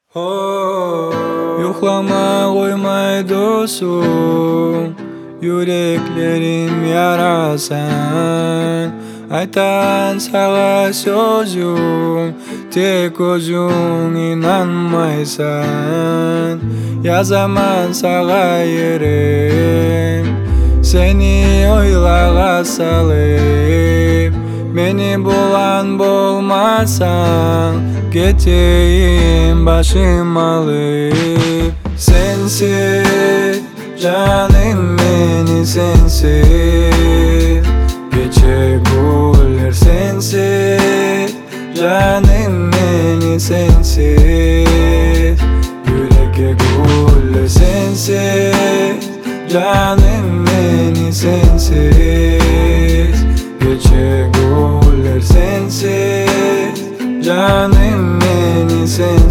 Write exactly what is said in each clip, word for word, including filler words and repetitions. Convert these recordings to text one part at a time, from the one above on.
Yoklama koymay dostum, yüreklerim yarasan. Aytan sağa sözüm, tek özün inanmaysan. Yazaman sağa yerim, seni oylağa salıp. Beni bulan bulmasan, geteyim başım alıp. Sensiz canım beni sensiz, geçe güller sensiz. Canım beni sensiz, yüreke güller sensiz. Canım beni sensiz, geçe güller sensiz. Canım beni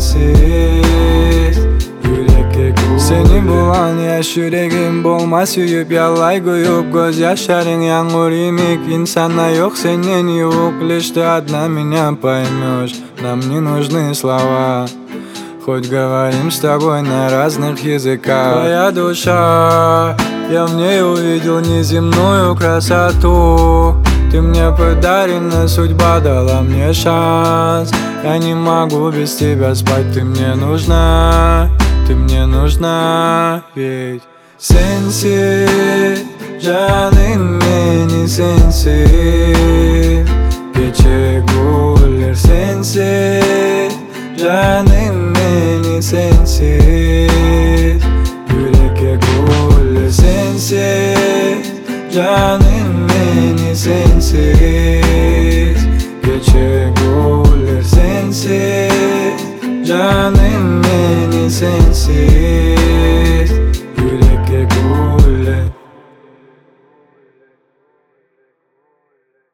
sensiz, yüreke güller. Seni bulan yaş yüreğim bulma süyüp yalay koyup. Göz yaşların yağmur yemek insana yok senin yok. Лишь ты одна меня поймешь, нам не нужны слова. Хоть говорим с тобой на разных языках. Твоя душа, я в ней увидел неземную красоту. Ты мне подарена, судьба дала мне шанс. Я не могу без тебя спать, ты мне нужна. Ты мне нужна, ведь sensiz canım beni sensiz, geçe güller sensiz. Canım beni sensiz, yüreke güller sensiz. Canım beni sensiz, geçe güller sensiz. Canım beni sensiz.